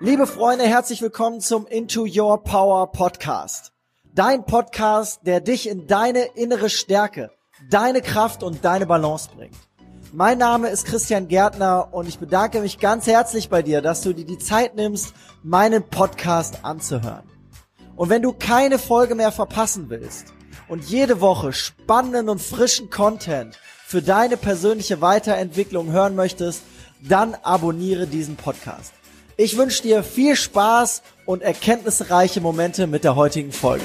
Liebe Freunde, herzlich willkommen zum Into Your Power Podcast. Dein Podcast, der dich in deine innere Stärke, deine Kraft und deine Balance bringt. Mein Name ist Christian Gärtner und ich bedanke mich ganz herzlich bei dir, dass du dir die Zeit nimmst, meinen Podcast anzuhören. Und wenn du keine Folge mehr verpassen willst und jede Woche spannenden und frischen Content für deine persönliche Weiterentwicklung hören möchtest, dann abonniere diesen Podcast. Ich wünsche dir viel Spaß und erkenntnisreiche Momente mit der heutigen Folge.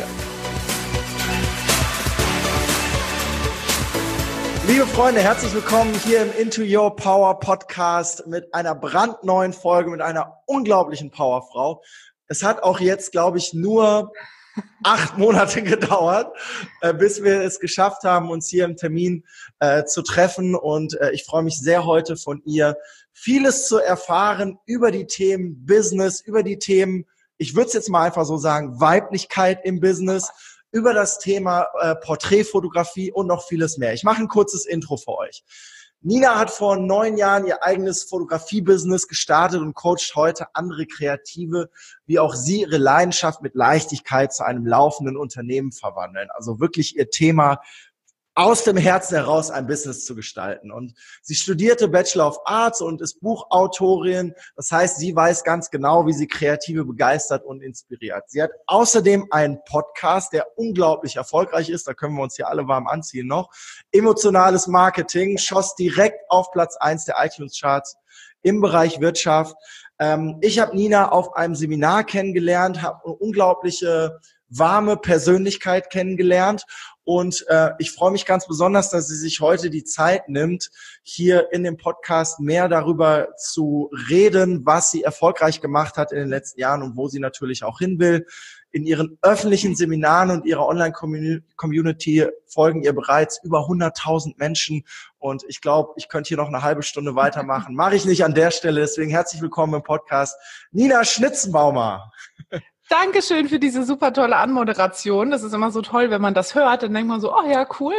Liebe Freunde, herzlich willkommen hier im Into Your Power Podcast mit einer brandneuen Folge, mit einer unglaublichen Powerfrau. Es hat auch jetzt, glaube ich, nur 8 Monate gedauert, bis wir es geschafft haben, uns hier im Termin zu treffen. Und ich freue mich sehr, heute von ihr vieles zu erfahren über die Themen Business, über die Themen, ich würde es jetzt mal einfach so sagen, Weiblichkeit im Business, über das Thema Porträtfotografie und noch vieles mehr. Ich mache ein kurzes Intro für euch. Nina hat vor 9 Jahren ihr eigenes Fotografie-Business gestartet und coacht heute andere Kreative, wie auch sie ihre Leidenschaft mit Leichtigkeit zu einem laufenden Unternehmen verwandeln. Also wirklich ihr Thema, aus dem Herzen heraus ein Business zu gestalten. Und sie studierte Bachelor of Arts und ist Buchautorin. Das heißt, sie weiß ganz genau, wie sie Kreative begeistert und inspiriert. Sie hat außerdem einen Podcast, der unglaublich erfolgreich ist. Da können wir uns hier alle warm anziehen noch. Emotionales Marketing schoss direkt auf Platz 1 der iTunes-Charts im Bereich Wirtschaft. Ich habe Nina auf einem Seminar kennengelernt, habe eine unglaubliche warme Persönlichkeit kennengelernt und ich freue mich ganz besonders, dass sie sich heute die Zeit nimmt, hier in dem Podcast mehr darüber zu reden, was sie erfolgreich gemacht hat in den letzten Jahren und wo sie natürlich auch hin will. In ihren öffentlichen Seminaren und ihrer Online-Community folgen ihr bereits über 100.000 Menschen und ich glaube, ich könnte hier noch eine halbe Stunde weitermachen. Mache ich nicht an der Stelle, deswegen herzlich willkommen im Podcast, Nina Schnitzenbaumer. Dankeschön für diese super tolle Anmoderation. Das ist immer so toll, wenn man das hört, dann denkt man so, oh ja, cool.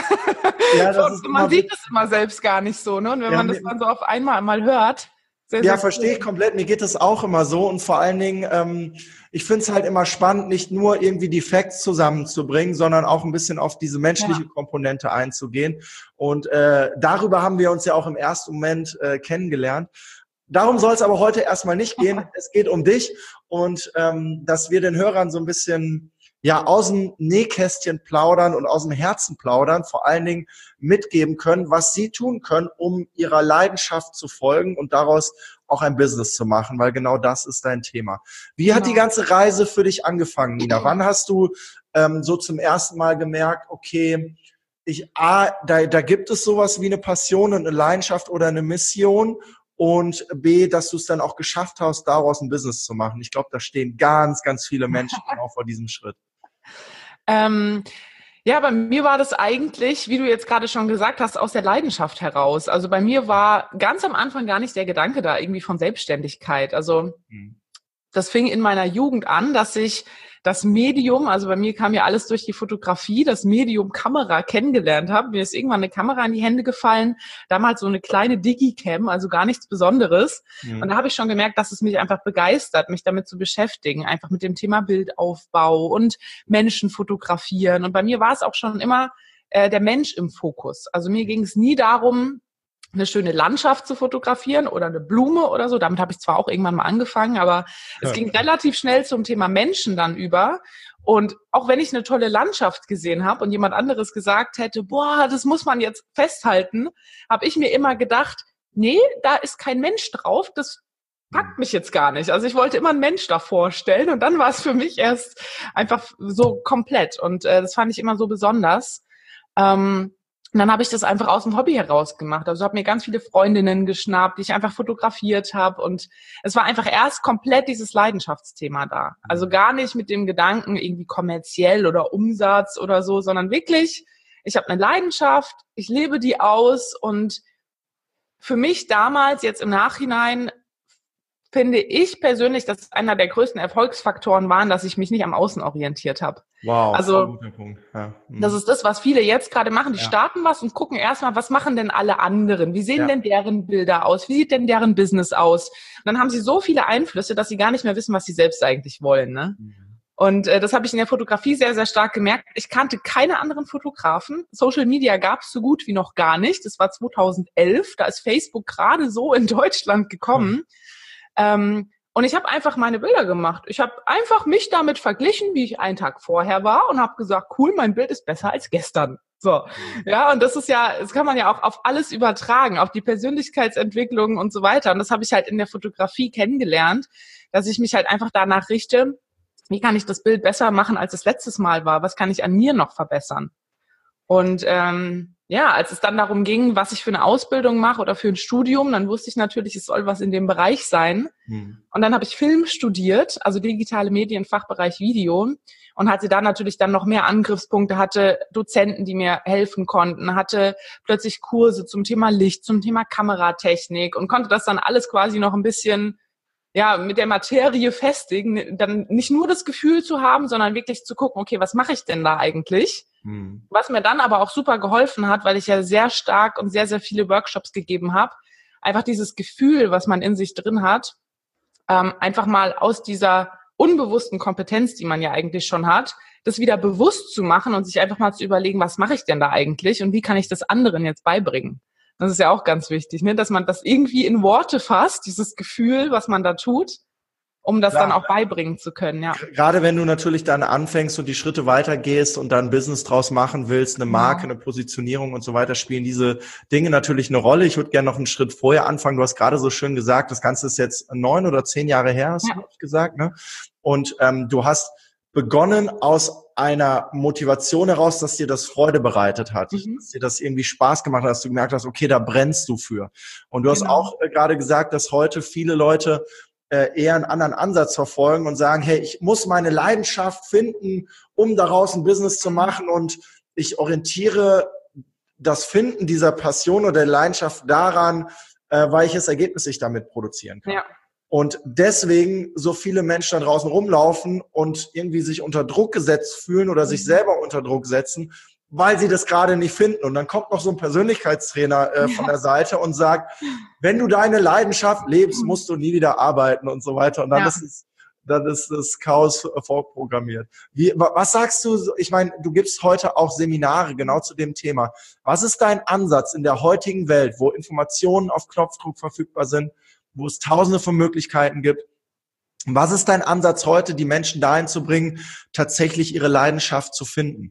Man sieht das immer selbst gar nicht so, ne? Und wenn man das dann so auf einmal mal hört. Sehr verstehe ich komplett. Mir geht das auch immer so. Und vor allen Dingen, ich finde es halt immer spannend, nicht nur irgendwie die Facts zusammenzubringen, sondern auch ein bisschen auf diese menschliche Komponente einzugehen. Und darüber haben wir uns ja auch im ersten Moment kennengelernt. Darum soll es aber heute erstmal nicht gehen. Es geht um dich und dass wir den Hörern so ein bisschen aus dem Nähkästchen plaudern und aus dem Herzen plaudern, vor allen Dingen mitgeben können, was sie tun können, um ihrer Leidenschaft zu folgen und daraus auch ein Business zu machen, weil genau das ist dein Thema. Wie hat die ganze Reise für dich angefangen, Nina? Wann hast du so zum ersten Mal gemerkt, okay, da gibt es sowas wie eine Passion und eine Leidenschaft oder eine Mission? Und B, dass du es dann auch geschafft hast, daraus ein Business zu machen. Ich glaube, da stehen ganz, ganz viele Menschen genau vor diesem Schritt. Bei mir war das eigentlich, wie du jetzt gerade schon gesagt hast, aus der Leidenschaft heraus. Also bei mir war ganz am Anfang gar nicht der Gedanke da irgendwie von Selbstständigkeit. Also das fing in meiner Jugend an, dass ich das Medium, also bei mir kam ja alles durch die Fotografie, das Medium Kamera kennengelernt habe. Mir ist irgendwann eine Kamera in die Hände gefallen, damals so eine kleine Digicam, also gar nichts Besonderes. Und da habe ich schon gemerkt, dass es mich einfach begeistert, mich damit zu beschäftigen, einfach mit dem Thema Bildaufbau und Menschen fotografieren. Und bei mir war es auch schon immer der Mensch im Fokus. Also mir ging es nie darum, eine schöne Landschaft zu fotografieren oder eine Blume oder so. Damit habe ich zwar auch irgendwann mal angefangen, aber es ging relativ schnell zum Thema Menschen dann über. Und auch wenn ich eine tolle Landschaft gesehen habe und jemand anderes gesagt hätte, boah, das muss man jetzt festhalten, habe ich mir immer gedacht, nee, da ist kein Mensch drauf, das packt mich jetzt gar nicht. Also ich wollte immer einen Mensch da vorstellen und dann war es für mich erst einfach so komplett. Und das fand ich immer so besonders. Und dann habe ich das einfach aus dem Hobby heraus gemacht. Also habe mir ganz viele Freundinnen geschnappt, die ich einfach fotografiert habe. Und es war einfach erst komplett dieses Leidenschaftsthema da. Also gar nicht mit dem Gedanken irgendwie kommerziell oder Umsatz oder so, sondern wirklich, ich habe eine Leidenschaft, ich lebe die aus. Und für mich damals, jetzt im Nachhinein, finde ich persönlich, dass einer der größten Erfolgsfaktoren waren, dass ich mich nicht am Außen orientiert habe. Wow, Also guter Punkt. Ja. das ist das, was viele jetzt gerade machen. Die starten was und gucken erstmal, was machen denn alle anderen? Wie sehen denn deren Bilder aus? Wie sieht denn deren Business aus? Und dann haben sie so viele Einflüsse, dass sie gar nicht mehr wissen, was sie selbst eigentlich wollen. Ne? Und das habe ich in der Fotografie sehr, sehr stark gemerkt. Ich kannte keine anderen Fotografen. Social Media gab es so gut wie noch gar nicht. Das war 2011. Da ist Facebook gerade so in Deutschland gekommen. Und ich habe einfach meine Bilder gemacht. Ich habe einfach mich damit verglichen, wie ich einen Tag vorher war und habe gesagt, cool, mein Bild ist besser als gestern. So, ja, und das kann man ja auch auf alles übertragen, auf die Persönlichkeitsentwicklung und so weiter. Und das habe ich halt in der Fotografie kennengelernt, dass ich mich halt einfach danach richte, wie kann ich das Bild besser machen, als es letztes Mal war? Was kann ich an mir noch verbessern? Und als es dann darum ging, was ich für eine Ausbildung mache oder für ein Studium, dann wusste ich natürlich, es soll was in dem Bereich sein. Und dann habe ich Film studiert, also digitale Medien, Fachbereich Video, und hatte da natürlich dann noch mehr Angriffspunkte, hatte Dozenten, die mir helfen konnten, hatte plötzlich Kurse zum Thema Licht, zum Thema Kameratechnik und konnte das dann alles quasi noch ein bisschen mit der Materie festigen, dann nicht nur das Gefühl zu haben, sondern wirklich zu gucken, okay, was mache ich denn da eigentlich? Was mir dann aber auch super geholfen hat, weil ich ja sehr stark und sehr, sehr viele Workshops gegeben habe, einfach dieses Gefühl, was man in sich drin hat, einfach mal aus dieser unbewussten Kompetenz, die man ja eigentlich schon hat, das wieder bewusst zu machen und sich einfach mal zu überlegen, was mache ich denn da eigentlich und wie kann ich das anderen jetzt beibringen? Das ist ja auch ganz wichtig, ne? Dass man das irgendwie in Worte fasst, dieses Gefühl, was man da tut, um das dann auch beibringen zu können, ja. Gerade wenn du natürlich dann anfängst und die Schritte weitergehst und dann ein Business draus machen willst, eine Marke, eine Positionierung und so weiter, spielen diese Dinge natürlich eine Rolle. Ich würde gerne noch einen Schritt vorher anfangen. Du hast gerade so schön gesagt, das Ganze ist jetzt 9 oder 10 Jahre her, hast du gesagt, ne? Und du hast begonnen aus einer Motivation heraus, dass dir das Freude bereitet hat, dass dir das irgendwie Spaß gemacht hat, dass du gemerkt hast, okay, da brennst du für. Und du hast auch gerade gesagt, dass heute viele Leute eher einen anderen Ansatz verfolgen und sagen, hey, ich muss meine Leidenschaft finden, um daraus ein Business zu machen, und ich orientiere das Finden dieser Passion oder der Leidenschaft daran, welches Ergebnis ich damit produzieren kann. Ja. Und deswegen so viele Menschen da draußen rumlaufen und irgendwie sich unter Druck gesetzt fühlen oder sich selber unter Druck setzen, weil sie das gerade nicht finden. Und dann kommt noch so ein Persönlichkeitstrainer von der Seite und sagt, wenn du deine Leidenschaft lebst, musst du nie wieder arbeiten und so weiter. Und dann ist das Chaos vorprogrammiert. Was sagst du? Ich meine, du gibst heute auch Seminare genau zu dem Thema. Was ist dein Ansatz in der heutigen Welt, wo Informationen auf Knopfdruck verfügbar sind, wo es tausende von Möglichkeiten gibt? Was ist dein Ansatz heute, die Menschen dahin zu bringen, tatsächlich ihre Leidenschaft zu finden?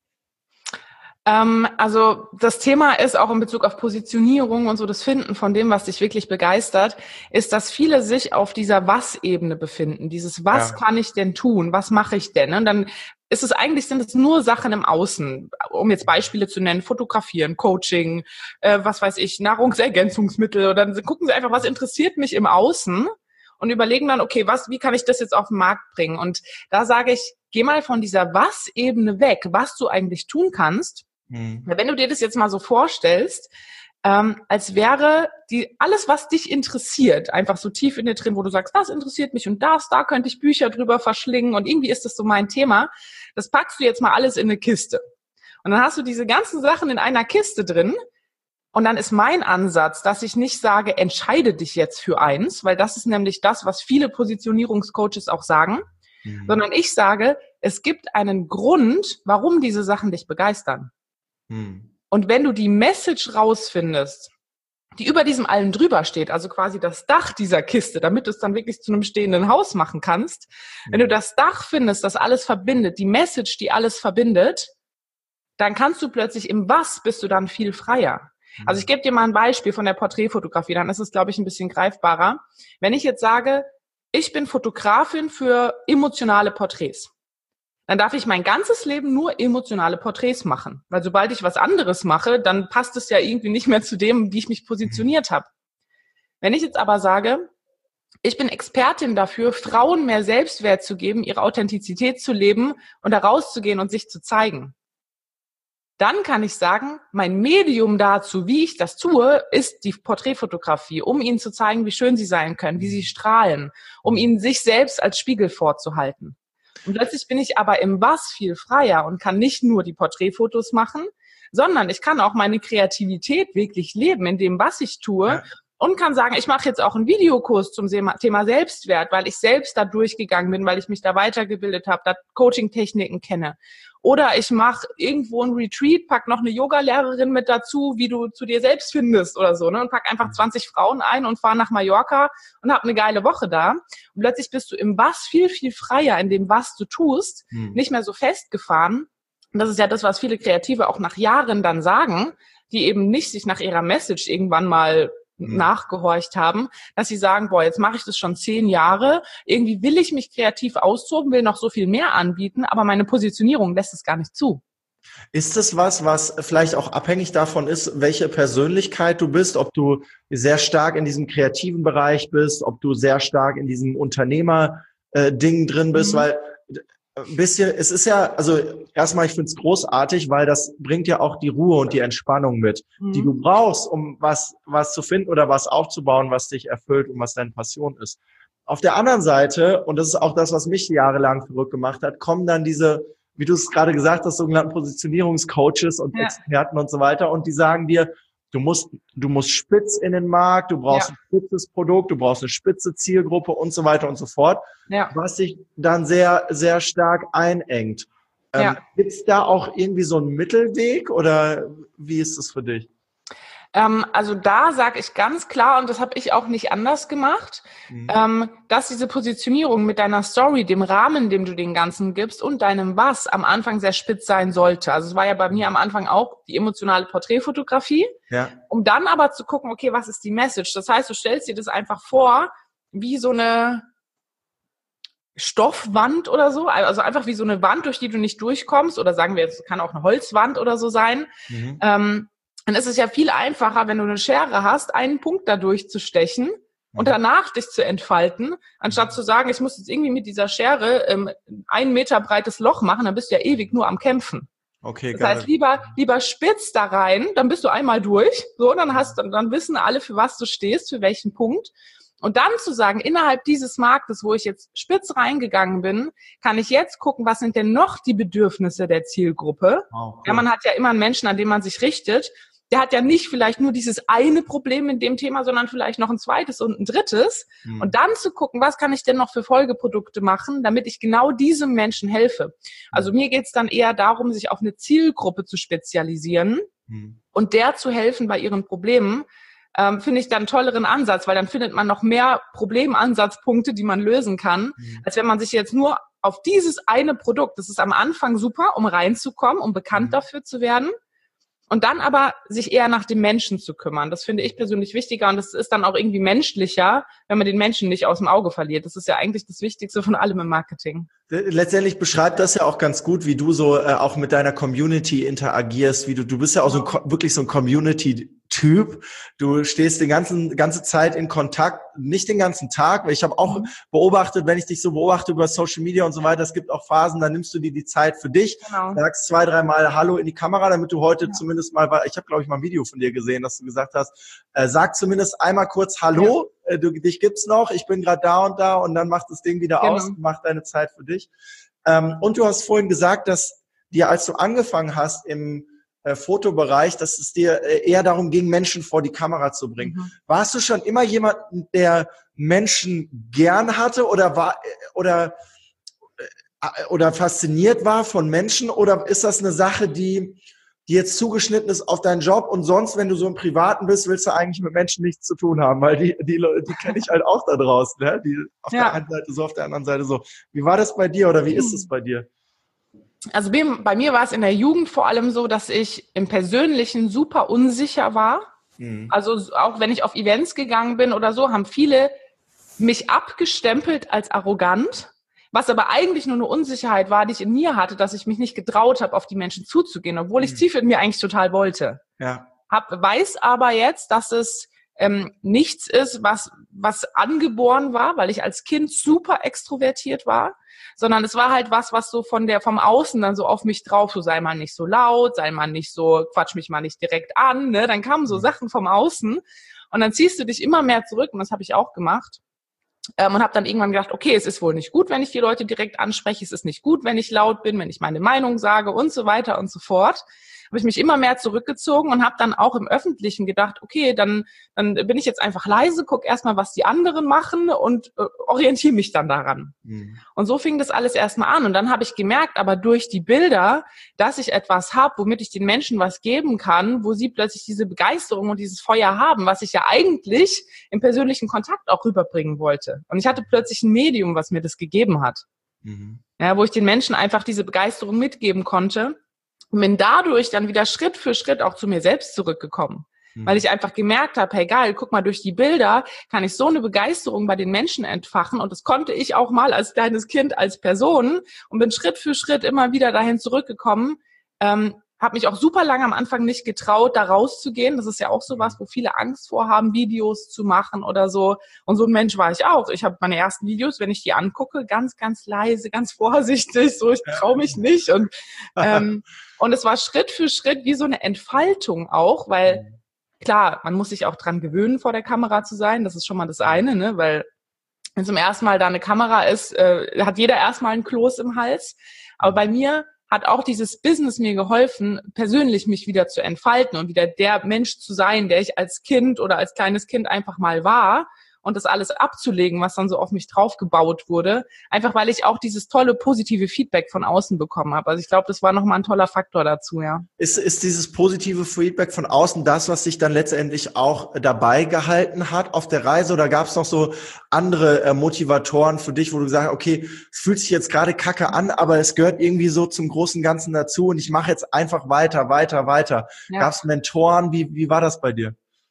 Also das Thema ist auch in Bezug auf Positionierung und so das Finden von dem, was dich wirklich begeistert, ist, dass viele sich auf dieser Was-Ebene befinden. Dieses Was kann ich denn tun? Was mache ich denn? Und dann sind es nur Sachen im Außen, um jetzt Beispiele zu nennen, Fotografieren, Coaching, was weiß ich, Nahrungsergänzungsmittel, oder dann gucken sie einfach, was interessiert mich im Außen und überlegen dann, okay, wie kann ich das jetzt auf den Markt bringen? Und da sage ich, geh mal von dieser Was-Ebene weg, was du eigentlich tun kannst. Wenn du dir das jetzt mal so vorstellst, als wäre alles, was dich interessiert, einfach so tief in dir drin, wo du sagst, das interessiert mich und da könnte ich Bücher drüber verschlingen und irgendwie ist das so mein Thema, das packst du jetzt mal alles in eine Kiste. Und dann hast du diese ganzen Sachen in einer Kiste drin und dann ist mein Ansatz, dass ich nicht sage, entscheide dich jetzt für eins, weil das ist nämlich das, was viele Positionierungscoaches auch sagen, sondern ich sage, es gibt einen Grund, warum diese Sachen dich begeistern. Und wenn du die Message rausfindest, die über diesem allem drüber steht, also quasi das Dach dieser Kiste, damit du es dann wirklich zu einem stehenden Haus machen kannst, wenn du das Dach findest, das alles verbindet, die Message, die alles verbindet, dann kannst du plötzlich im Was bist du dann viel freier. Also ich gebe dir mal ein Beispiel von der Porträtfotografie, dann ist es, glaube ich, ein bisschen greifbarer. Wenn ich jetzt sage, ich bin Fotografin für emotionale Porträts, dann darf ich mein ganzes Leben nur emotionale Porträts machen. Weil sobald ich was anderes mache, dann passt es ja irgendwie nicht mehr zu dem, wie ich mich positioniert habe. Wenn ich jetzt aber sage, ich bin Expertin dafür, Frauen mehr Selbstwert zu geben, ihre Authentizität zu leben und da rauszugehen und sich zu zeigen, dann kann ich sagen, mein Medium dazu, wie ich das tue, ist die Porträtfotografie, um ihnen zu zeigen, wie schön sie sein können, wie sie strahlen, um ihnen sich selbst als Spiegel vorzuhalten. Und plötzlich bin ich aber im Was viel freier und kann nicht nur die Porträtfotos machen, sondern ich kann auch meine Kreativität wirklich leben in dem, was ich tue. Ja. Und kann sagen, ich mache jetzt auch einen Videokurs zum Thema Selbstwert, weil ich selbst da durchgegangen bin, weil ich mich da weitergebildet habe, da Coaching-Techniken kenne. Oder ich mache irgendwo einen Retreat, pack noch eine Yoga-Lehrerin mit dazu, wie du zu dir selbst findest oder so, ne? Und pack einfach 20 Frauen ein und fahre nach Mallorca und hab eine geile Woche da. Und plötzlich bist du im Was viel, viel freier in dem, was du tust, nicht mehr so festgefahren. Und das ist ja das, was viele Kreative auch nach Jahren dann sagen, die eben nicht sich nach ihrer Message irgendwann mal nachgehorcht haben, dass sie sagen, boah, jetzt mache ich das schon 10 Jahre, irgendwie will ich mich kreativ austoben, will noch so viel mehr anbieten, aber meine Positionierung lässt es gar nicht zu. Ist es was vielleicht auch abhängig davon ist, welche Persönlichkeit du bist, ob du sehr stark in diesem kreativen Bereich bist, ob du sehr stark in diesem Unternehmer-Ding drin bist, weil ein bisschen, es ist ja, also erstmal, ich finde es großartig, weil das bringt ja auch die Ruhe und die Entspannung mit, die du brauchst, um was zu finden oder was aufzubauen, was dich erfüllt und was deine Passion ist. Auf der anderen Seite, und das ist auch das, was mich jahrelang verrückt gemacht hat, kommen dann diese, wie du es gerade gesagt hast, sogenannten Positionierungscoaches und Experten und so weiter, und die sagen dir, du musst spitz in den Markt, du brauchst ein spitzes Produkt, du brauchst eine spitze Zielgruppe und so weiter und so fort, was sich dann sehr, sehr stark einengt. Gibt es da auch irgendwie so einen Mittelweg oder wie ist das für dich? Also da sage ich ganz klar, und das habe ich auch nicht anders gemacht, dass diese Positionierung mit deiner Story, dem Rahmen, dem du den Ganzen gibst und deinem Was am Anfang sehr spitz sein sollte. Also es war ja bei mir am Anfang auch die emotionale Porträtfotografie, um dann aber zu gucken, okay, was ist die Message? Das heißt, du stellst dir das einfach vor, wie so eine Stoffwand oder so, also einfach wie so eine Wand, durch die du nicht durchkommst, oder sagen wir jetzt, kann auch eine Holzwand oder so sein. Dann ist es ja viel einfacher, wenn du eine Schere hast, einen Punkt da durchzustechen und danach dich zu entfalten, anstatt zu sagen, ich muss jetzt irgendwie mit dieser Schere 1 Meter breites Loch machen, dann bist du ja ewig nur am Kämpfen. Okay, das heißt, lieber spitz da rein, dann bist du einmal durch, so, dann wissen alle, für was du stehst, für welchen Punkt. Und dann zu sagen, innerhalb dieses Marktes, wo ich jetzt spitz reingegangen bin, kann ich jetzt gucken, was sind denn noch die Bedürfnisse der Zielgruppe? Cool. Ja, man hat ja immer einen Menschen, an den man sich richtet. Der hat ja nicht vielleicht nur dieses eine Problem in dem Thema, sondern vielleicht noch ein zweites und ein drittes. Und dann zu gucken, was kann ich denn noch für Folgeprodukte machen, damit ich genau diesem Menschen helfe. Also mir geht's dann eher darum, sich auf eine Zielgruppe zu spezialisieren und der zu helfen bei ihren Problemen. Finde ich dann einen tolleren Ansatz, weil dann findet man noch mehr Problemansatzpunkte, die man lösen kann, als wenn man sich jetzt nur auf dieses eine Produkt, das ist am Anfang super, um reinzukommen, um bekannt dafür zu werden, und dann aber sich eher nach dem Menschen zu kümmern. Das finde ich persönlich wichtiger, und das ist dann auch irgendwie menschlicher, wenn man den Menschen nicht aus dem Auge verliert. Das ist ja eigentlich das Wichtigste von allem im Marketing. Letztendlich beschreibt das ja auch ganz gut, wie du so auch mit deiner Community interagierst, wie du bist ja auch so wirklich so ein Community-Typ. Du stehst die ganze Zeit in Kontakt, nicht den ganzen Tag, weil ich habe auch beobachtet, wenn ich dich so beobachte über Social Media und so weiter, es gibt auch Phasen, da nimmst du dir die Zeit für dich, sagst 2-3 Mal Hallo in die Kamera, damit du heute zumindest mal, ich habe glaube ich mal ein Video von dir gesehen, dass du gesagt hast, sag zumindest einmal kurz Hallo, dich gibt's noch, ich bin gerade da und dann macht das Ding wieder aus und mach deine Zeit für dich. Und du hast vorhin gesagt, dass dir, als du angefangen hast im Fotobereich, dass es dir eher darum ging, Menschen vor die Kamera zu bringen. Warst du schon immer jemand, der Menschen gern hatte oder fasziniert war von Menschen, oder ist das eine Sache, die jetzt zugeschnitten ist auf deinen Job, und sonst, wenn du so im Privaten bist, willst du eigentlich mit Menschen nichts zu tun haben, weil die kenne ich halt auch da draußen, ne? Die auf der einen Seite so, auf der anderen Seite so. Wie war das bei dir oder wie ist es bei dir? Also bei mir war es in der Jugend vor allem so, dass ich im Persönlichen super unsicher war. Also auch wenn ich auf Events gegangen bin oder so, haben viele mich abgestempelt als arrogant, was aber eigentlich nur eine Unsicherheit war, die ich in mir hatte, dass ich mich nicht getraut habe, auf die Menschen zuzugehen, obwohl ich tief in mir eigentlich total wollte. Weiß aber jetzt, dass es nichts ist, was angeboren war, weil ich als Kind super extrovertiert war, sondern es war halt was so vom Außen dann so auf mich drauf, so sei mal nicht so laut, sei mal nicht so, quatsch mich mal nicht direkt an, ne? Dann kamen so Sachen vom Außen und dann ziehst du dich immer mehr zurück und das habe ich auch gemacht. Und habe dann irgendwann gedacht, okay, es ist wohl nicht gut, wenn ich die Leute direkt anspreche, es ist nicht gut, wenn ich laut bin, wenn ich meine Meinung sage und so weiter und so fort. Habe ich mich immer mehr zurückgezogen und habe dann auch im Öffentlichen gedacht, okay, dann bin ich jetzt einfach leise, guck erstmal, was die anderen machen und orientiere mich dann daran. Mhm. Und so fing das alles erstmal an. Und dann habe ich gemerkt, aber durch die Bilder, dass ich etwas habe, womit ich den Menschen was geben kann, wo sie plötzlich diese Begeisterung und dieses Feuer haben, was ich ja eigentlich im persönlichen Kontakt auch rüberbringen wollte. Und ich hatte plötzlich ein Medium, was mir das gegeben hat. Mhm. Ja, wo ich den Menschen einfach diese Begeisterung mitgeben konnte. Und bin dadurch dann wieder Schritt für Schritt auch zu mir selbst zurückgekommen. Weil ich einfach gemerkt habe, hey geil, guck mal, durch die Bilder kann ich so eine Begeisterung bei den Menschen entfachen. Und das konnte ich auch mal als kleines Kind, als Person und bin Schritt für Schritt immer wieder dahin zurückgekommen. Habe mich auch super lange am Anfang nicht getraut, da rauszugehen. Das ist ja auch sowas, wo viele Angst vorhaben, Videos zu machen oder so. Und so ein Mensch war ich auch. Ich habe meine ersten Videos, wenn ich die angucke, ganz, ganz leise, ganz vorsichtig, so ich traue mich nicht. Und es war Schritt für Schritt wie so eine Entfaltung auch, weil klar, man muss sich auch dran gewöhnen, vor der Kamera zu sein. Das ist schon mal das eine, ne? Weil wenn zum ersten Mal da eine Kamera ist, hat jeder erstmal einen Kloß im Hals. Aber bei mir hat auch dieses Business mir geholfen, persönlich mich wieder zu entfalten und wieder der Mensch zu sein, der ich als Kind oder als kleines Kind einfach mal war und das alles abzulegen, was dann so auf mich draufgebaut wurde, einfach weil ich auch dieses tolle, positive Feedback von außen bekommen habe. Also ich glaube, das war nochmal ein toller Faktor dazu, ja. Ist dieses positive Feedback von außen das, was dich dann letztendlich auch dabei gehalten hat auf der Reise? Oder gab es noch so andere Motivatoren für dich, wo du sagst, okay, es fühlt sich jetzt gerade kacke an, aber es gehört irgendwie so zum großen Ganzen dazu und ich mache jetzt einfach weiter. Ja. Gab es Mentoren? Wie war das bei dir?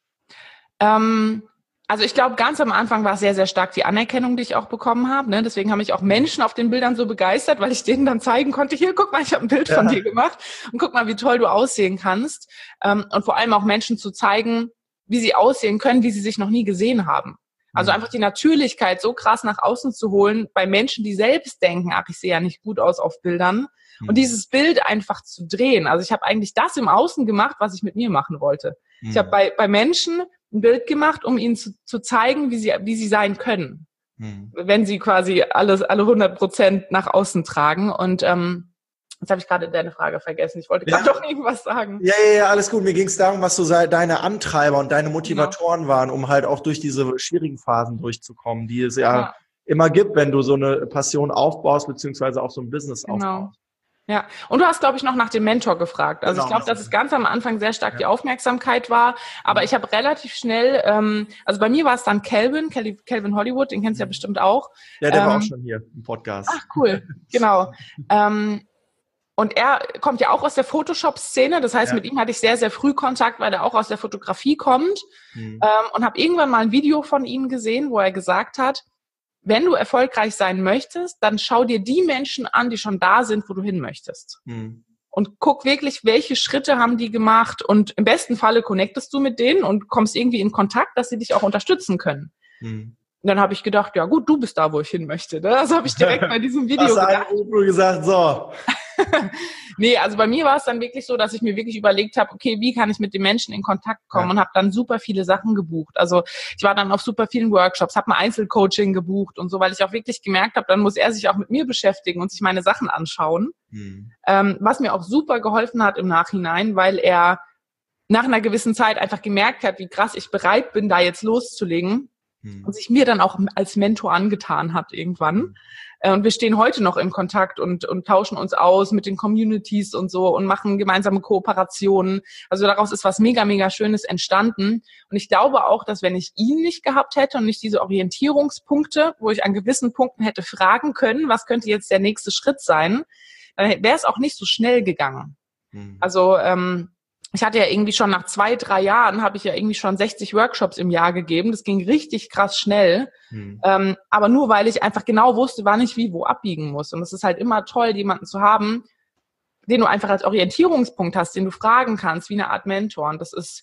Also ich glaube, ganz am Anfang war es sehr, sehr stark die Anerkennung, die ich auch bekommen habe. Ne? Deswegen haben mich auch Menschen auf den Bildern so begeistert, weil ich denen dann zeigen konnte, hier, guck mal, ich habe ein Bild von dir gemacht und guck mal, wie toll du aussehen kannst. Und vor allem auch Menschen zu zeigen, wie sie aussehen können, wie sie sich noch nie gesehen haben. Also einfach die Natürlichkeit so krass nach außen zu holen bei Menschen, die selbst denken, ach, ich sehe ja nicht gut aus auf Bildern. Und dieses Bild einfach zu drehen. Also ich habe eigentlich das im Außen gemacht, was ich mit mir machen wollte. Ich habe bei Menschen ein Bild gemacht, um ihnen zu zeigen, wie sie sein können, wenn sie quasi alle 100% nach außen tragen. Und jetzt habe ich gerade deine Frage vergessen. Ich wollte gerade noch irgendwas sagen. Ja, alles gut. Mir ging es darum, was so deine Antreiber und deine Motivatoren waren, um halt auch durch diese schwierigen Phasen durchzukommen, die es ja immer gibt, wenn du so eine Passion aufbaust, beziehungsweise auch so ein Business aufbaust. Ja, und du hast, glaube ich, noch nach dem Mentor gefragt. Also ich glaube, dass es ganz am Anfang sehr stark die Aufmerksamkeit war, aber ich habe relativ schnell, also bei mir war es dann Calvin Hollywood, den kennst du ja bestimmt auch. Ja, der war auch schon hier im Podcast. Ach, cool, genau. Und er kommt ja auch aus der Photoshop-Szene, das heißt, mit ihm hatte ich sehr, sehr früh Kontakt, weil er auch aus der Fotografie kommt und habe irgendwann mal ein Video von ihm gesehen, wo er gesagt hat, wenn du erfolgreich sein möchtest, dann schau dir die Menschen an, die schon da sind, wo du hin möchtest. Und guck wirklich, welche Schritte haben die gemacht und im besten Falle connectest du mit denen und kommst irgendwie in Kontakt, dass sie dich auch unterstützen können. Und dann habe ich gedacht, ja gut, du bist da, wo ich hin möchte. Ne? Also habe ich direkt bei diesem Video gesagt, so. Nee, also bei mir war es dann wirklich so, dass ich mir wirklich überlegt habe, okay, wie kann ich mit den Menschen in Kontakt kommen und habe dann super viele Sachen gebucht. Also ich war dann auf super vielen Workshops, habe ein Einzelcoaching gebucht und so, weil ich auch wirklich gemerkt habe, dann muss er sich auch mit mir beschäftigen und sich meine Sachen anschauen. Was mir auch super geholfen hat im Nachhinein, weil er nach einer gewissen Zeit einfach gemerkt hat, wie krass ich bereit bin, da jetzt loszulegen. Und sich mir dann auch als Mentor angetan hat irgendwann. Und wir stehen heute noch in Kontakt und tauschen uns aus mit den Communities und so und machen gemeinsame Kooperationen. Also daraus ist was mega, mega Schönes entstanden. Und ich glaube auch, dass wenn ich ihn nicht gehabt hätte und nicht diese Orientierungspunkte, wo ich an gewissen Punkten hätte fragen können, was könnte jetzt der nächste Schritt sein, dann wäre es auch nicht so schnell gegangen. Also ich hatte ja irgendwie schon nach 2-3 Jahren, habe ich ja irgendwie schon 60 Workshops im Jahr gegeben. Das ging richtig krass schnell. Aber nur, weil ich einfach genau wusste, wann ich wie wo abbiegen muss. Und es ist halt immer toll, jemanden zu haben, den du einfach als Orientierungspunkt hast, den du fragen kannst, wie eine Art Mentor. Und das ist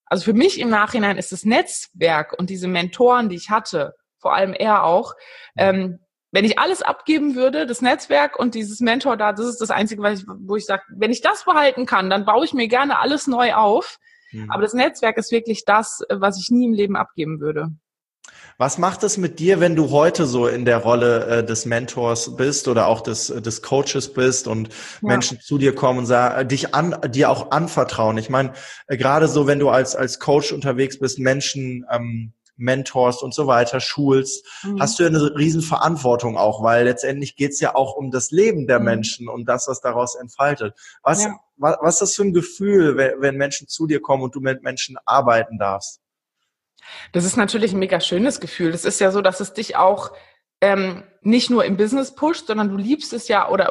Also für mich im Nachhinein ist das Netzwerk und diese Mentoren, die ich hatte, vor allem er auch, wenn ich alles abgeben würde, das Netzwerk und dieses Mentor da, das ist das Einzige, wo ich sage, wenn ich das behalten kann, dann baue ich mir gerne alles neu auf. Aber das Netzwerk ist wirklich das, was ich nie im Leben abgeben würde. Was macht es mit dir, wenn du heute so in der Rolle des Mentors bist oder auch des Coaches bist und Menschen zu dir kommen und dir auch anvertrauen? Ich meine, gerade so, wenn du als Coach unterwegs bist, Menschen mentorst und so weiter, schulst, hast du ja eine riesen Verantwortung auch, weil letztendlich geht's ja auch um das Leben der Menschen und das, was daraus entfaltet. Was ist das für ein Gefühl, wenn Menschen zu dir kommen und du mit Menschen arbeiten darfst? Das ist natürlich ein mega schönes Gefühl. Das ist ja so, dass es dich auch nicht nur im Business pusht, sondern du liebst es ja, oder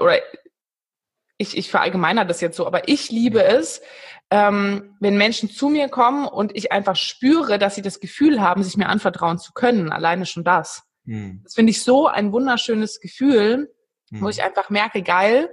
ich verallgemeinere das jetzt so, aber ich liebe es, wenn Menschen zu mir kommen und ich einfach spüre, dass sie das Gefühl haben, sich mir anvertrauen zu können. Alleine schon das. Das finde ich so ein wunderschönes Gefühl, wo ich einfach merke, geil,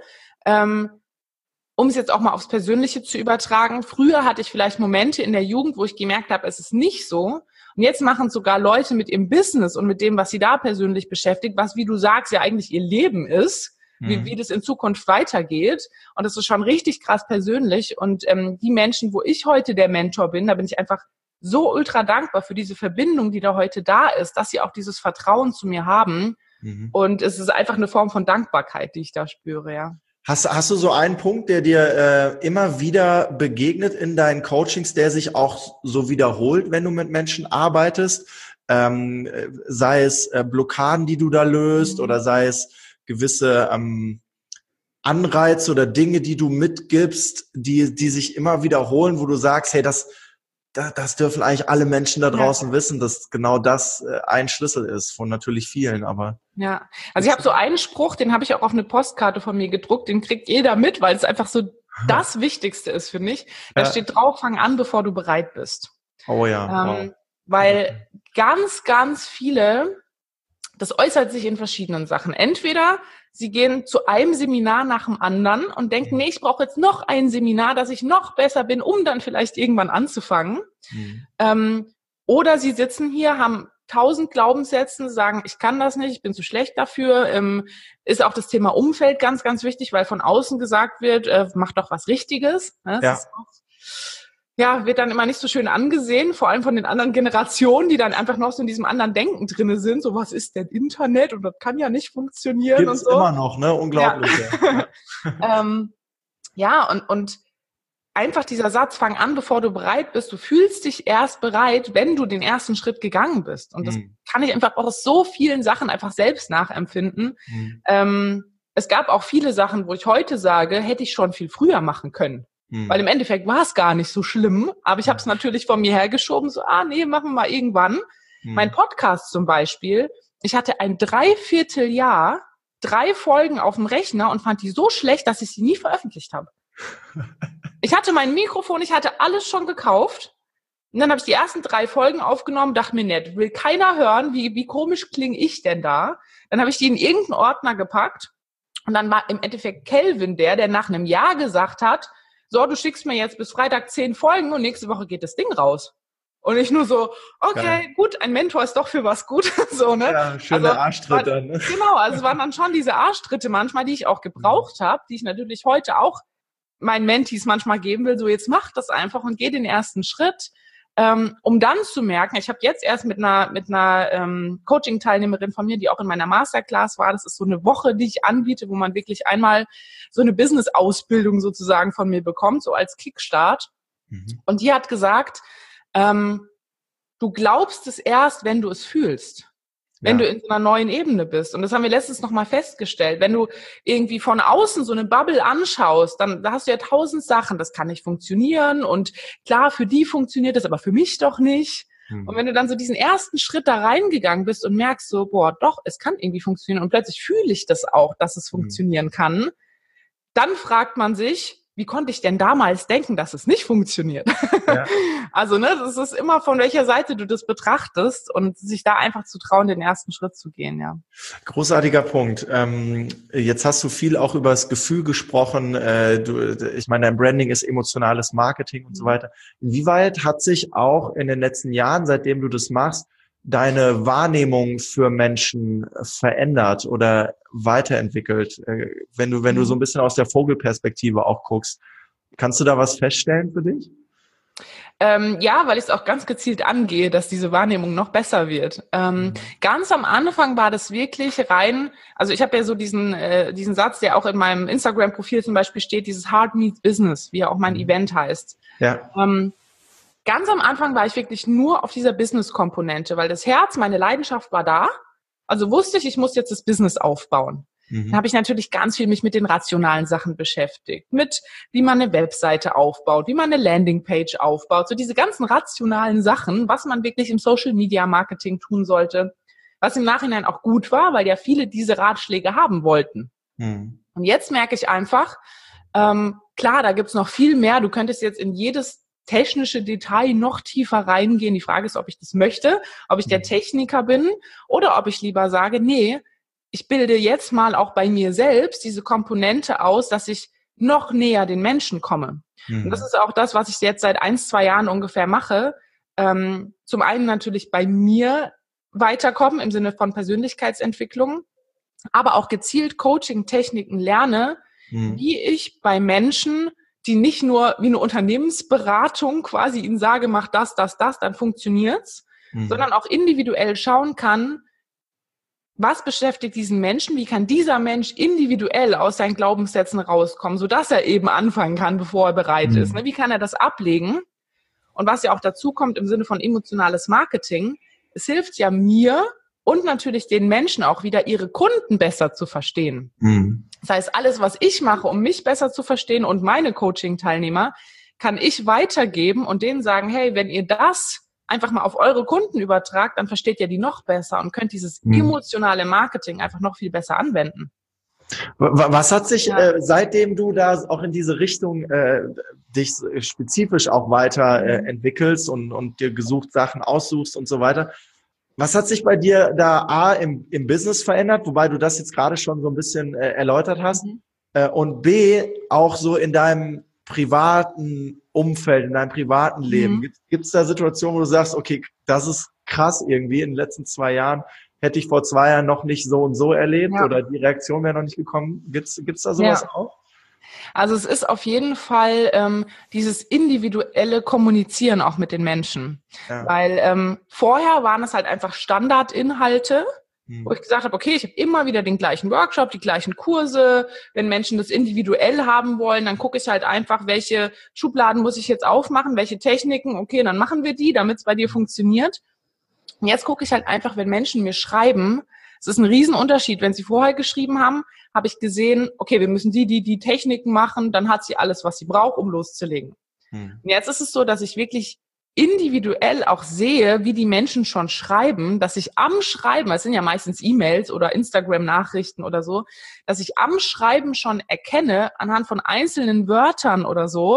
um es jetzt auch mal aufs Persönliche zu übertragen. Früher hatte ich vielleicht Momente in der Jugend, wo ich gemerkt habe, es ist nicht so. Und jetzt machen sogar Leute mit ihrem Business und mit dem, was sie da persönlich beschäftigt, was, wie du sagst, ja eigentlich ihr Leben ist, wie das in Zukunft weitergeht. Und das ist schon richtig krass persönlich. Und die Menschen, wo ich heute der Mentor bin, da bin ich einfach so ultra dankbar für diese Verbindung, die da heute da ist, dass sie auch dieses Vertrauen zu mir haben. Und es ist einfach eine Form von Dankbarkeit, die ich da spüre, ja. Hast du so einen Punkt, der dir immer wieder begegnet in deinen Coachings, der sich auch so wiederholt, wenn du mit Menschen arbeitest? Sei es Blockaden, die du da löst, oder sei es gewisse Anreize oder Dinge, die du mitgibst, die sich immer wiederholen, wo du sagst, hey, das dürfen eigentlich alle Menschen da draußen wissen, dass genau das ein Schlüssel ist von natürlich vielen, aber... Ja, also ich habe so einen Spruch, den habe ich auch auf eine Postkarte von mir gedruckt, den kriegt jeder mit, weil es einfach so das Wichtigste ist, finde ich. Da steht drauf, fang an, bevor du bereit bist. Oh ja. Weil ganz, ganz viele, das äußert sich in verschiedenen Sachen. Entweder sie gehen zu einem Seminar nach dem anderen und denken, nee, ich brauche jetzt noch ein Seminar, dass ich noch besser bin, um dann vielleicht irgendwann anzufangen. Oder sie sitzen hier, haben 1000 Glaubenssätze, sagen, ich kann das nicht, ich bin zu schlecht dafür. Ist auch das Thema Umfeld ganz, ganz wichtig, weil von außen gesagt wird, mach doch was Richtiges. Ne? Das ist auch, wird dann immer nicht so schön angesehen, vor allem von den anderen Generationen, die dann einfach noch so in diesem anderen Denken drinne sind. So, was ist denn Internet? Und das kann ja nicht funktionieren. Gibt's und so. Immer noch, ne? Unglaublich. Und einfach dieser Satz, fang an, bevor du bereit bist. Du fühlst dich erst bereit, wenn du den ersten Schritt gegangen bist. Und das kann ich einfach auch aus so vielen Sachen einfach selbst nachempfinden. Es gab auch viele Sachen, wo ich heute sage, hätte ich schon viel früher machen können. Weil im Endeffekt war es gar nicht so schlimm. Aber ich habe es natürlich von mir hergeschoben, so, nee, machen wir mal irgendwann. Mein Podcast zum Beispiel, ich hatte ein Dreivierteljahr, 3 Folgen auf dem Rechner und fand die so schlecht, dass ich sie nie veröffentlicht habe. Ich hatte mein Mikrofon, ich hatte alles schon gekauft. Und dann habe ich die ersten 3 Folgen aufgenommen, dachte mir, nett, will keiner hören, wie komisch klinge ich denn da? Dann habe ich die in irgendeinen Ordner gepackt. Und dann war im Endeffekt Kelvin der nach einem Jahr gesagt hat, so, du schickst mir jetzt bis Freitag 10 Folgen und nächste Woche geht das Ding raus. Und ich nur so, okay, gut, ein Mentor ist doch für was gut. So, ne? Ja, schöne Arschtritte dann. Ne? Genau, also es waren dann schon diese Arschtritte manchmal, die ich auch gebraucht habe, die ich natürlich heute auch meinen Mentees manchmal geben will, so jetzt mach das einfach und geh den ersten Schritt, um dann zu merken, ich habe jetzt erst mit einer Coaching-Teilnehmerin von mir, die auch in meiner Masterclass war, das ist so eine Woche, die ich anbiete, wo man wirklich einmal so eine Business-Ausbildung sozusagen von mir bekommt, so als Kickstart. Und die hat gesagt, du glaubst es erst, wenn du es fühlst. Wenn du in so einer neuen Ebene bist. Und das haben wir letztens nochmal festgestellt. Wenn du irgendwie von außen so eine Bubble anschaust, dann da hast du ja 1000 Sachen, das kann nicht funktionieren. Und klar, für die funktioniert das, aber für mich doch nicht. Und wenn du dann so diesen ersten Schritt da reingegangen bist und merkst so, boah, doch, es kann irgendwie funktionieren. Und plötzlich fühle ich das auch, dass es funktionieren kann. Dann fragt man sich, wie konnte ich denn damals denken, dass es nicht funktioniert? Ja. Also, ne, das ist immer, von welcher Seite du das betrachtest und sich da einfach zu trauen, den ersten Schritt zu gehen, ja. Großartiger Punkt. Jetzt hast du viel auch über das Gefühl gesprochen. Ich meine, dein Branding ist emotionales Marketing und so weiter. Inwieweit hat sich auch in den letzten Jahren, seitdem du das machst, deine Wahrnehmung für Menschen verändert oder weiterentwickelt? Wenn du so ein bisschen aus der Vogelperspektive auch guckst, kannst du da was feststellen für dich? Ja, weil ich es auch ganz gezielt angehe, dass diese Wahrnehmung noch besser wird. Ganz am Anfang war das wirklich rein, also ich habe ja so diesen Satz, der auch in meinem Instagram-Profil zum Beispiel steht, dieses Heart Meets Business, wie ja auch mein Event heißt. Ja. Ganz am Anfang war ich wirklich nur auf dieser Business-Komponente, weil das Herz, meine Leidenschaft war da. Also wusste ich muss jetzt das Business aufbauen. Dann habe ich natürlich ganz viel mich mit den rationalen Sachen beschäftigt, mit wie man eine Webseite aufbaut, wie man eine Landingpage aufbaut, so diese ganzen rationalen Sachen, was man wirklich im Social-Media-Marketing tun sollte, was im Nachhinein auch gut war, weil ja viele diese Ratschläge haben wollten. Und jetzt merke ich einfach, klar, da gibt's noch viel mehr. Du könntest jetzt in jedes technische Detail noch tiefer reingehen. Die Frage ist, ob ich das möchte, ob ich der Techniker bin oder ob ich lieber sage, nee, ich bilde jetzt mal auch bei mir selbst diese Komponente aus, dass ich noch näher den Menschen komme. Und das ist auch das, was ich jetzt seit 1-2 Jahren ungefähr mache. Zum einen natürlich bei mir weiterkommen im Sinne von Persönlichkeitsentwicklung, aber auch gezielt Coaching-Techniken lerne, wie ich bei Menschen, die nicht nur wie eine Unternehmensberatung quasi ihnen sage, mach das, dann funktioniert's, sondern auch individuell schauen kann, was beschäftigt diesen Menschen, wie kann dieser Mensch individuell aus seinen Glaubenssätzen rauskommen, sodass er eben anfangen kann, bevor er bereit ist. Wie kann er das ablegen? Und was ja auch dazu kommt im Sinne von emotionales Marketing, es hilft ja mir und natürlich den Menschen auch wieder, ihre Kunden besser zu verstehen. Das heißt, alles, was ich mache, um mich besser zu verstehen und meine Coaching-Teilnehmer, kann ich weitergeben und denen sagen, hey, wenn ihr das einfach mal auf eure Kunden übertragt, dann versteht ihr die noch besser und könnt dieses emotionale Marketing einfach noch viel besser anwenden. Was hat sich, seitdem du da auch in diese Richtung dich spezifisch auch weiter entwickelst und dir gesucht Sachen aussuchst und so weiter, was hat sich bei dir da A im Business verändert, wobei du das jetzt gerade schon so ein bisschen erläutert hast, und B auch so in deinem privaten Umfeld, in deinem privaten Leben? Gibt es da Situationen, wo du sagst, okay, das ist krass irgendwie, in den letzten 2 Jahren hätte ich vor 2 Jahren noch nicht so und so erlebt oder die Reaktion wäre noch nicht gekommen? Gibt's da sowas auch? Also es ist auf jeden Fall dieses individuelle Kommunizieren auch mit den Menschen. Ja. Weil vorher waren es halt einfach Standardinhalte, wo ich gesagt habe, okay, ich habe immer wieder den gleichen Workshop, die gleichen Kurse. Wenn Menschen das individuell haben wollen, dann gucke ich halt einfach, welche Schubladen muss ich jetzt aufmachen, welche Techniken, okay, dann machen wir die, damit es bei dir funktioniert. Und jetzt gucke ich halt einfach, wenn Menschen mir schreiben, es ist ein Riesenunterschied. Wenn sie vorher geschrieben haben, habe ich gesehen, okay, wir müssen die Techniken machen, dann hat sie alles, was sie braucht, um loszulegen. Und jetzt ist es so, dass ich wirklich individuell auch sehe, wie die Menschen schon schreiben, dass ich am Schreiben, es sind ja meistens E-Mails oder Instagram-Nachrichten oder so, dass ich am Schreiben schon erkenne, anhand von einzelnen Wörtern oder so,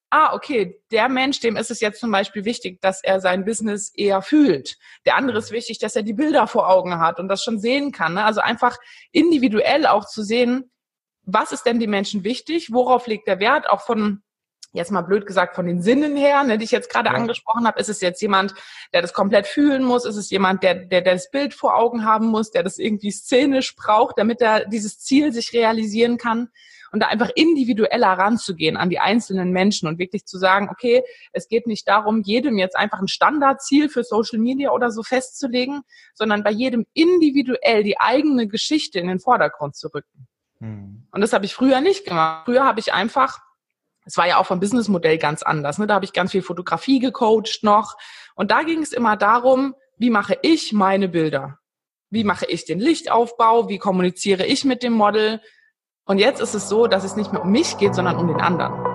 okay, der Mensch, dem ist es jetzt zum Beispiel wichtig, dass er sein Business eher fühlt. Der andere ist wichtig, dass er die Bilder vor Augen hat und das schon sehen kann. Ne? Also einfach individuell auch zu sehen, was ist denn dem Menschen wichtig, worauf legt der Wert, auch von, jetzt mal blöd gesagt, von den Sinnen her, ne, die ich jetzt gerade angesprochen habe. Ist es jetzt jemand, der das komplett fühlen muss? Ist es jemand, der das Bild vor Augen haben muss, der das irgendwie szenisch braucht, damit er dieses Ziel sich realisieren kann? Und da einfach individueller ranzugehen an die einzelnen Menschen und wirklich zu sagen, okay, es geht nicht darum, jedem jetzt einfach ein Standardziel für Social Media oder so festzulegen, sondern bei jedem individuell die eigene Geschichte in den Vordergrund zu rücken. Und das habe ich früher nicht gemacht. Früher habe ich einfach, es war ja auch vom Businessmodell ganz anders, ne? Da habe ich ganz viel Fotografie gecoacht noch. Und da ging es immer darum, wie mache ich meine Bilder? Wie mache ich den Lichtaufbau? Wie kommuniziere ich mit dem Model? Und jetzt ist es so, dass es nicht mehr um mich geht, sondern um den anderen.